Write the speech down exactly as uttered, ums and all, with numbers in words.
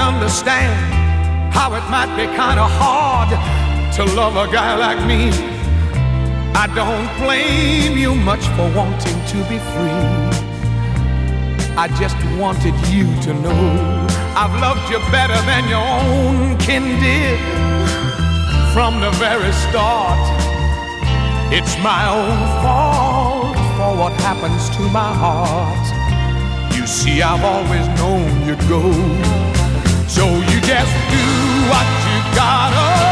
understand how it might be kind of hard to love a guy like me. I don't blame you much for wanting to be free. I just wanted you to know I've loved you better than your own kin did. From the very start, it's my own fault for what happens to my heart. You see, I've always known you'd go, so you just do what you gotta